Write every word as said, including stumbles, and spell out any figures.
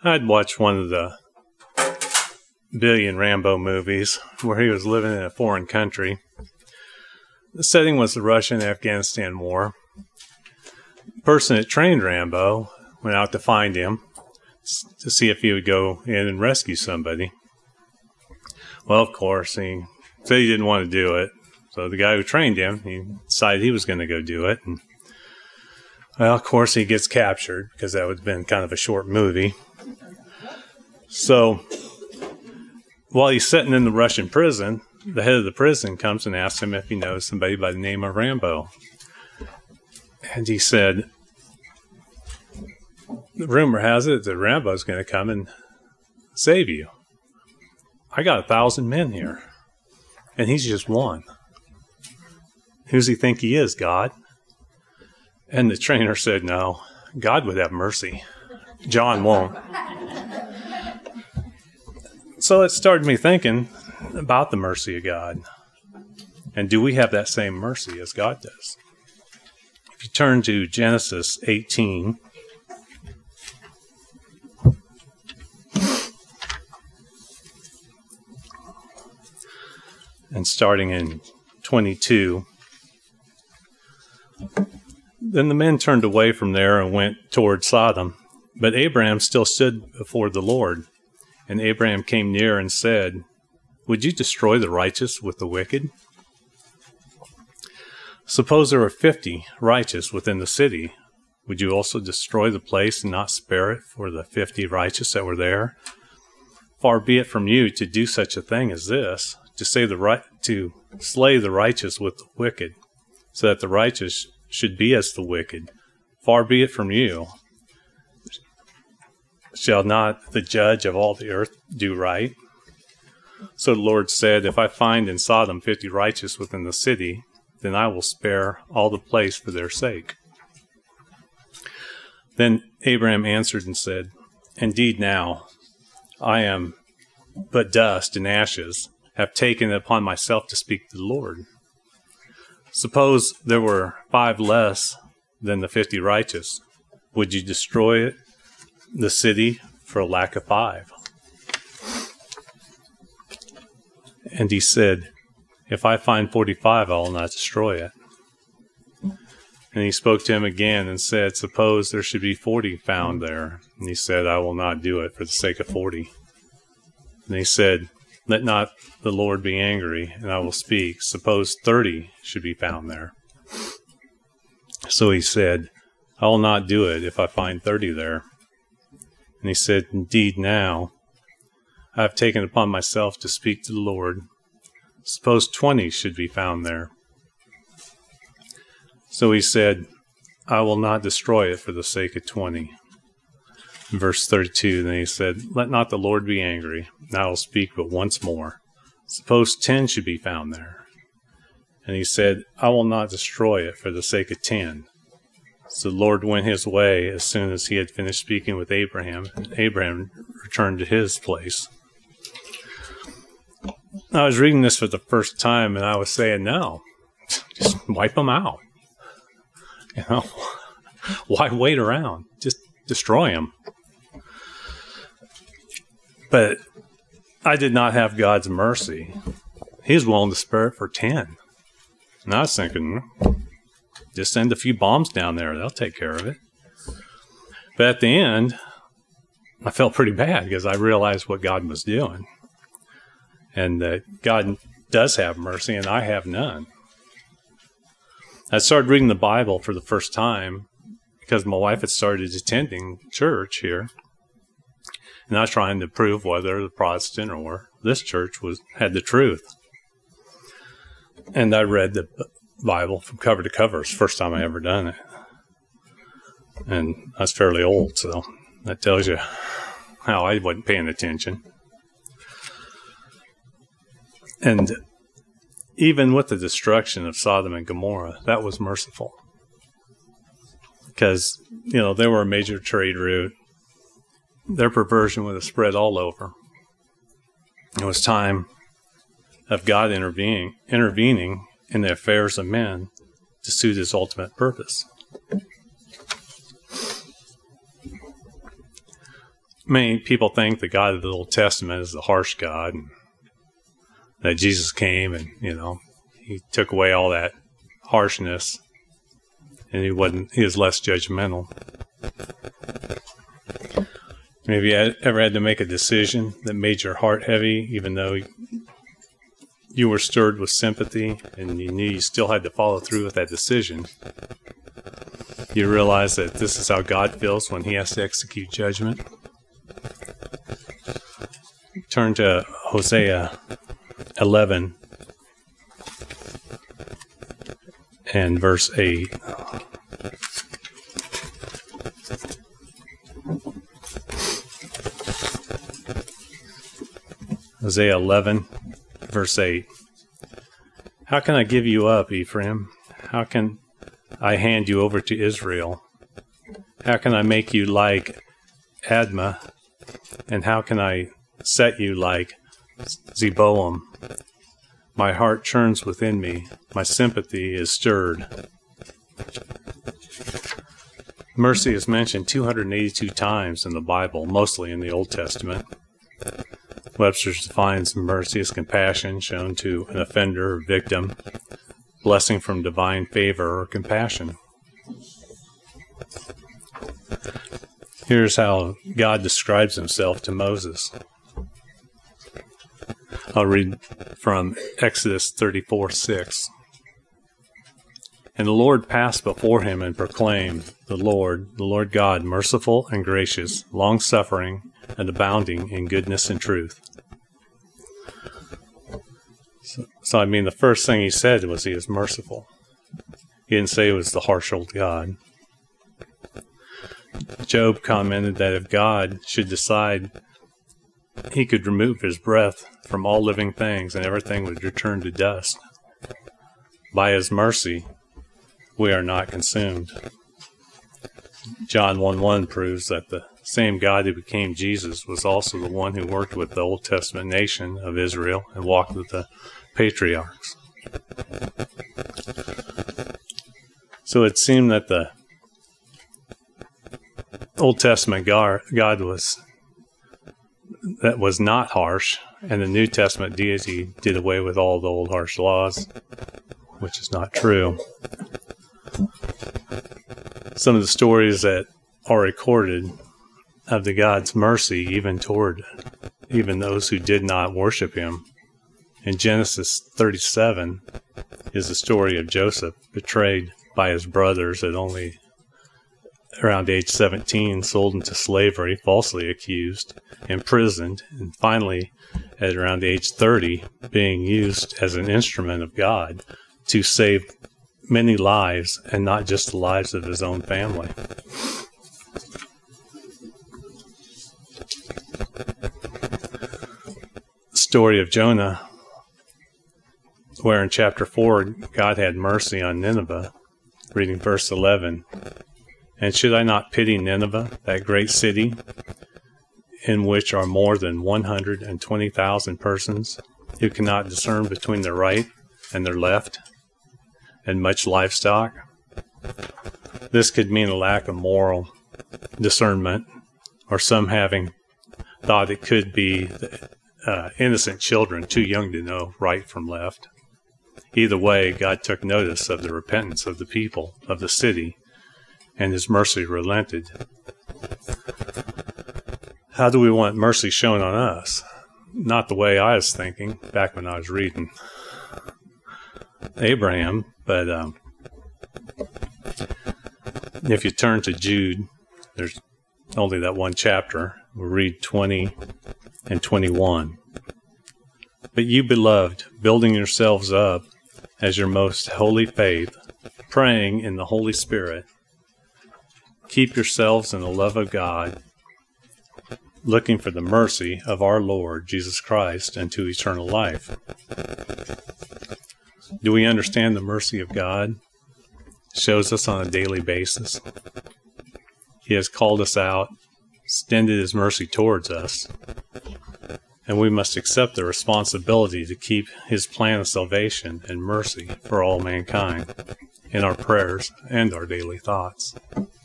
I'd watched one of the billion Rambo movies where he was living in a foreign country. The setting was the Russian-Afghanistan War. The person that trained Rambo went out to find him to see if he would go in and rescue somebody. Well, of course, he said he didn't want to do it. So the guy who trained him, he decided he was going to go do it. And, well, of course, he gets captured because that would have been kind of a short movie. So while he's sitting in the Russian prison, the head of the prison comes and asks him if he knows somebody by the name of Rambo. And he said, the rumor has it that Rambo's going to come and save you. I got a thousand men here, and he's just one. Who's he think he is, God? And the trainer said, no, God would have mercy. John won't. So it started me thinking about the mercy of God. And do we have that same mercy as God does? If you turn to Genesis eighteen, and starting in twenty-two, then the men turned away from there and went toward Sodom. But Abraham still stood before the Lord. And Abraham came near and said, would you destroy the righteous with the wicked? Suppose there were fifty righteous within the city. Would you also destroy the place and not spare it for the fifty righteous that were there? Far be it from you to do such a thing as this, to say the right, to slay the righteous with the wicked, so that the righteous should be as the wicked. Far be it from you. Shall not the judge of all the earth do right? So the Lord said, if I find in Sodom fifty righteous within the city, then I will spare all the place for their sake. Then Abraham answered and said, indeed now, I am but dust and ashes, have taken it upon myself to speak to the Lord. Suppose there were five less than the fifty righteous. Would you destroy it, the city for lack of five? And he said, if I find forty-five, I will not destroy it. And he spoke to him again and said, suppose there should be forty found there. And he said, I will not do it for the sake of forty. And he said, let not the Lord be angry, and I will speak. Suppose thirty should be found there. So he said, I will not do it if I find thirty there. And he said, indeed now, I have taken upon myself to speak to the Lord. Suppose twenty should be found there. So he said, I will not destroy it for the sake of twenty. In verse thirty-two, then he said, let not the Lord be angry, and I will speak but once more. Suppose ten should be found there. And he said, I will not destroy it for the sake of ten. So the Lord went his way as soon as he had finished speaking with Abraham, and Abraham returned to his place. I was reading this for the first time, and I was saying, no, just wipe them out. You know, why wait around? Just destroy them. But I did not have God's mercy. He was willing to spare it for ten. And I was thinking, just send a few bombs down there. They'll take care of it. But at the end, I felt pretty bad because I realized what God was doing. And that God does have mercy, and I have none. I started reading the Bible for the first time because my wife had started attending church here. And I was trying to prove whether the Protestant or this church was had the truth. And I read the Bible from cover to cover. It's the first time I ever done it. And I was fairly old, so that tells you how I wasn't paying attention. And even with the destruction of Sodom and Gomorrah, that was merciful. Because, you know, they were a major trade route. Their perversion would have spread all over. It was time of God intervening, intervening in the affairs of men to suit his ultimate purpose. many people think the God of the Old Testament is the harsh God, and that Jesus came and, you know, he took away all that harshness, and he wasn't, he was less judgmental. Maybe you ever had to make a decision that made your heart heavy, even though you were stirred with sympathy and you knew you still had to follow through with that decision. You realize that this is how God feels when he has to execute judgment. Turn to Hosea eleven and verse eight. Hosea eleven, verse eight. How can I give you up, Ephraim? How can I hand you over to Israel? How can I make you like Admah? And how can I set you like Zeboam? My heart churns within me. My sympathy is stirred. Mercy is mentioned two hundred eighty-two times in the Bible, mostly in the Old Testament. Webster defines mercy as compassion shown to an offender or victim, blessing from divine favor or compassion. Here's how God describes himself to Moses. I'll read from Exodus thirty-four six. And the Lord passed before him and proclaimed, The Lord, the Lord God, merciful and gracious, long-suffering, and abounding in goodness and truth. So, so, I mean, the first thing he said was he was merciful. He didn't say he was the harsh old God. Job commented that if God should decide he could remove his breath from all living things and everything would return to dust, by his mercy, we are not consumed. John one one proves that the same God who became Jesus was also the one who worked with the Old Testament nation of Israel and walked with the patriarchs. So it seemed that the Old Testament God was that was not harsh, and the New Testament deity did away with all the old harsh laws, which is not true. Some of the stories that are recorded of the God's mercy even toward even those who did not worship him. In Genesis thirty-seven is the story of Joseph, betrayed by his brothers at only around age seventeen, sold into slavery, falsely accused, imprisoned, and finally at around age thirty being used as an instrument of God to save many lives and not just the lives of his own family. Story of Jonah, where in chapter four God had mercy on Nineveh, reading verse eleven. And should I not pity Nineveh, that great city, in which are more than one hundred twenty thousand persons who cannot discern between their right and their left, and much livestock? This could mean a lack of moral discernment, or some having thought it could be uh, innocent children too young to know right from left. Either way, God took notice of the repentance of the people of the city, and his mercy relented. How do we want mercy shown on us? Not the way I was thinking back when I was reading Abraham, but um, if you turn to Jude, there's only that one chapter. We'll read twenty and twenty-one. But you, beloved, building yourselves up as your most holy faith, praying in the Holy Spirit, keep yourselves in the love of God, looking for the mercy of our Lord Jesus Christ unto eternal life. Do we understand the mercy of God? It shows us on a daily basis. He has called us out, extended his mercy towards us, and we must accept the responsibility to keep his plan of salvation and mercy for all mankind in our prayers and our daily thoughts.